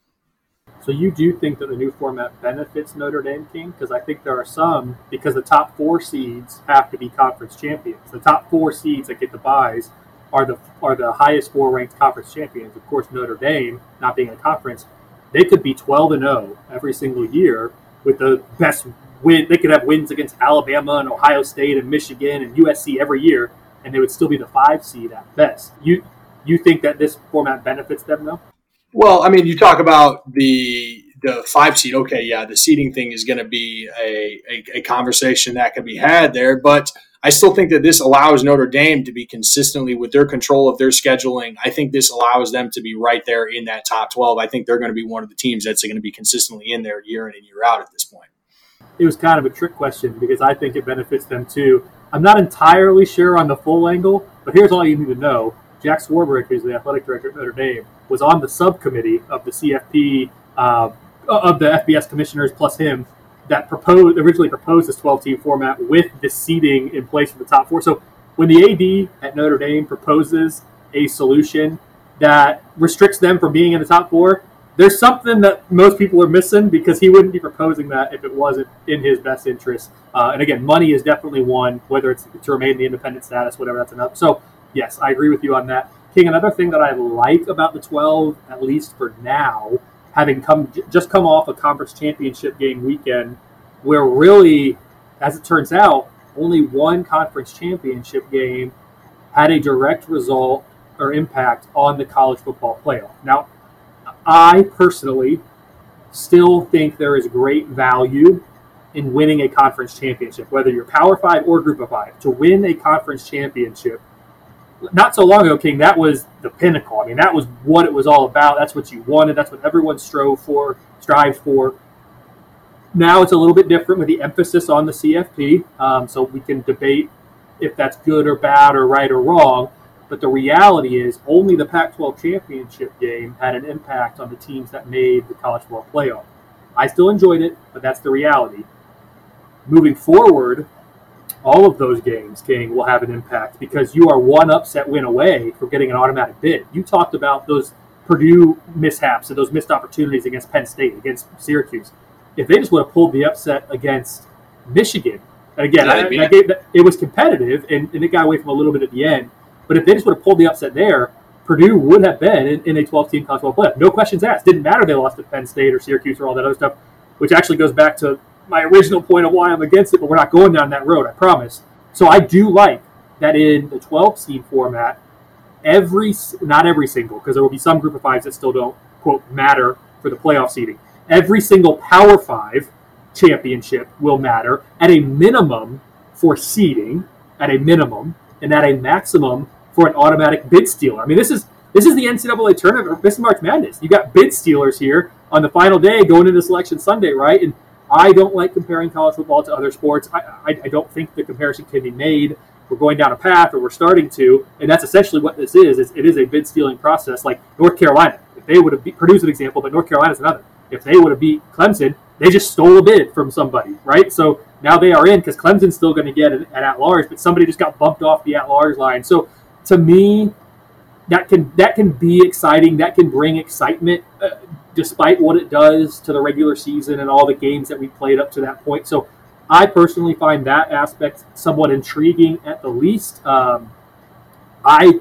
So you do think that the new format benefits Notre Dame, King? Because I think there are some, because the top four seeds have to be conference champions. The top four seeds that get the byes are the are the highest four ranked conference champions. Of course, Notre Dame, not being a conference, they could be twelve and oh every single year with the best win. They could have wins against Alabama and Ohio State and Michigan and U S C every year, and they would still be the five seed at best. You you think that this format benefits them, though? Well, I mean, you talk about the the five seed. Okay, yeah, the seeding thing is going to be a, a, a conversation that can be had there. But I still think that this allows Notre Dame to be consistently with their control of their scheduling. I think this allows them to be right there in that top twelve. I think they're going to be one of the teams that's going to be consistently in there year in and year out at this point. It was kind of a trick question because I think it benefits them too. I'm not entirely sure on the full angle, but here's all you need to know. Jack Swarbrick, who's the athletic director at Notre Dame, was on the subcommittee of the C F P, uh, of the F B S commissioners plus him, that proposed originally proposed this twelve-team format with the seeding in place for the top four. So when the A D at Notre Dame proposes a solution that restricts them from being in the top four, there's something that most people are missing because he wouldn't be proposing that if it wasn't in his best interest. Uh, and again, money is definitely one, whether it's to remain in the independent status, whatever, that's enough. So yes, I agree with you on that. King, another thing that I like about the twelve, at least for now, having come just come off a conference championship game weekend, where really, as it turns out, only one conference championship game had a direct result or impact on the college football playoff. Now, I personally still think there is great value in winning a conference championship, whether you're Power Five or Group of Five. To win a conference championship, not so long ago, King, that was the pinnacle. I mean, that was what it was all about. That's what you wanted. That's what everyone strove for, strives for. Now it's a little bit different with the emphasis on the C F P, um, so we can debate if that's good or bad or right or wrong. But the reality is only the Pac twelve championship game had an impact on the teams that made the college football playoff. I still enjoyed it, but that's the reality. Moving forward, all of those games, King, will have an impact because you are one upset win away from getting an automatic bid. You talked about those Purdue mishaps and those missed opportunities against Penn State, against Syracuse. If they just would have pulled the upset against Michigan, and again, yeah, I, I gave, it was competitive, and, and it got away from a little bit at the end, but if they just would have pulled the upset there, Purdue would have been in, in a twelve-team college football playoff. No questions asked. Didn't matter they lost to Penn State or Syracuse or all that other stuff, which actually goes back to my original point of why I'm against it, but we're not going down that road, I promise. So I do like that in the twelve-seed format, every not every single, because there will be some Group of Fives that still don't, quote, matter for the playoff seeding. Every single Power Five championship will matter at a minimum for seeding, at a minimum, and at a maximum for an automatic bid stealer. I mean, this is this is the N C double A tournament. This is March Madness. You got bid stealers here on the final day going into Selection Sunday, right? And I don't like comparing college football to other sports. I, I, I don't think the comparison can be made. We're going down a path, or we're starting to, and that's essentially what this is. It's, it is a bid stealing process, like North Carolina. If they would have beat, Purdue's an example, but North Carolina's another. If they would have beat Clemson, they just stole a bid from somebody, right? So now they are in because Clemson's still going to get an, an at-large, but somebody just got bumped off the at-large line. So to me, that can that can be exciting. That can bring excitement, uh, despite what it does to the regular season and all the games that we played up to that point. So I personally find that aspect somewhat intriguing at the least. Um, I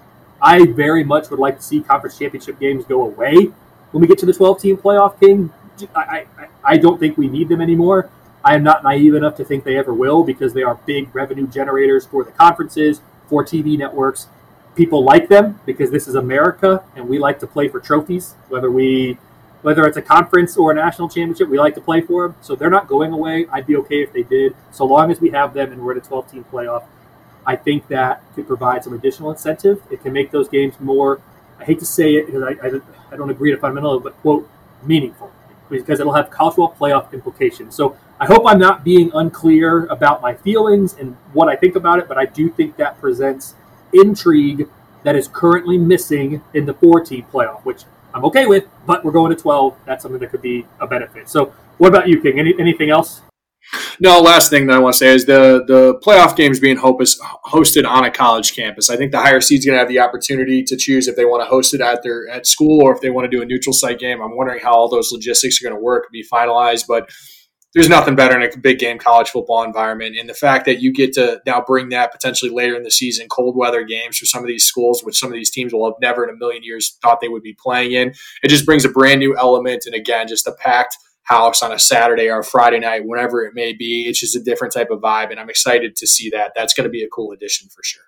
I very much would like to see conference championship games go away when we get to the twelve-team playoff, King. I, I, I don't think we need them anymore. I am not naive enough to think they ever will, because they are big revenue generators for the conferences, for T V networks. People like them because this is America, and we like to play for trophies, whether we, whether it's a conference or a national championship, we like to play for them. So they're not going away. I'd be okay if they did, so long as we have them and we're at a twelve-team playoff. I think that could provide some additional incentive. It can make those games more, I hate to say it because I, I, I don't agree to fundamentally, but quote, meaningful, because it'll have college football playoff implications. So I hope I'm not being unclear about my feelings and what I think about it, but I do think that presents intrigue that is currently missing in the four-team playoff, which I'm okay with, but we're going to twelve. That's something that could be a benefit. So what about you, King? Any, anything else? No, last thing that I want to say is the the playoff games being hosted on a college campus. I think the higher seed's going to have the opportunity to choose if they want to host it at their at school or if they want to do a neutral site game. I'm wondering how all those logistics are going to work, be finalized, but there's nothing better in a big game college football environment. And the fact that you get to now bring that potentially later in the season, cold weather games for some of these schools, which some of these teams will have never in a million years thought they would be playing in, it just brings a brand new element. And again, just a packed house on a Saturday or a Friday night, whenever it may be. It's just a different type of vibe, and I'm excited to see that. That's going to be a cool addition for sure.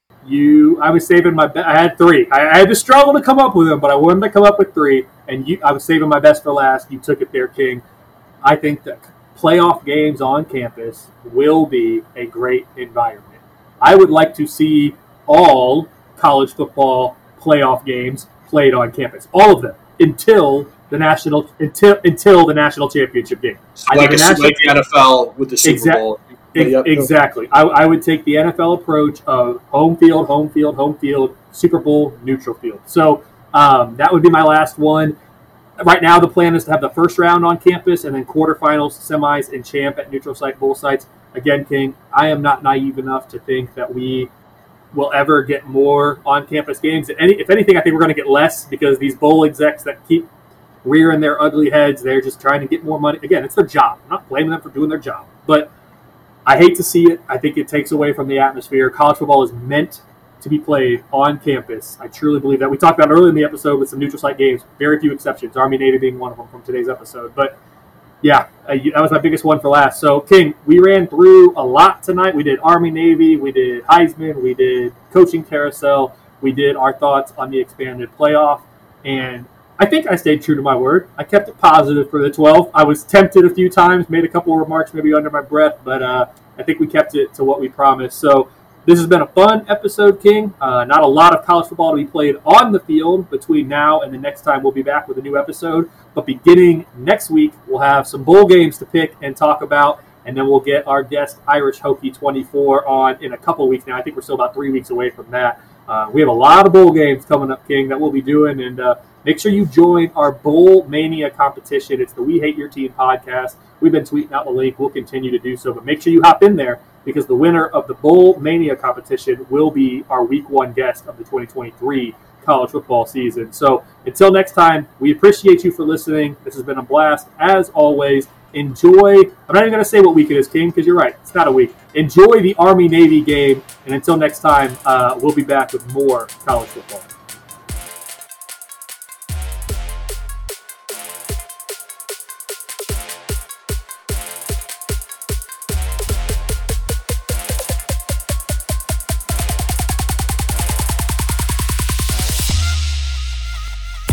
You, I was saving my. I had three. I, I had to struggle to come up with them, but I wanted to come up with three, and you. I was saving my best for last. You took it there, King. I think that playoff games on campus will be a great environment. I would like to see all college football playoff games played on campus, all of them, until the national until until the national championship game. So like, a, national, like the N F L with the Super exact, Bowl. Ex- exactly. I, I would take the N F L approach of home field, home field, home field, Super Bowl, neutral field. So um, that would be my last one. Right now, the plan is to have the first round on campus and then quarterfinals, semis, and champ at neutral site bowl sites. Again, King, I am not naive enough to think that we will ever get more on-campus games. Any, if anything, I think we're going to get less because these bowl execs that keep rearing their ugly heads, they're just trying to get more money. Again, it's their job. I'm not blaming them for doing their job. But I hate to see it. I think it takes away from the atmosphere. College football is meant to be played on campus. I truly believe that. We talked about it earlier in the episode with some neutral site games. Very few exceptions. Army Navy being one of them from today's episode. But yeah, uh, that was my biggest one for last. So, King, we ran through a lot tonight. We did Army Navy. We did Heisman. We did coaching carousel. We did our thoughts on the expanded playoff. And I think I stayed true to my word. I kept it positive for the twelve. I was tempted a few times, made a couple of remarks maybe under my breath, but uh, I think we kept it to what we promised. So this has been a fun episode, King. Uh, not a lot of college football to be played on the field between now and the next time we'll be back with a new episode. But beginning next week, we'll have some bowl games to pick and talk about, and then we'll get our guest Irish Hokie twenty-four on in a couple of weeks now. I think we're still about three weeks away from that. Uh, we have a lot of bowl games coming up, King, that we'll be doing, and uh, make sure you join our Bowl Mania competition. It's the We Hate Your Team podcast. We've been tweeting out the link. We'll continue to do so, but make sure you hop in there because the winner of the Bowl Mania competition will be our week one guest of the twenty twenty-three college football season. So until next time, we appreciate you for listening. This has been a blast. As always, enjoy. I'm not even going to say what week it is, King, because you're right. It's not a week. Enjoy the Army-Navy game. And until next time, uh, we'll be back with more college football.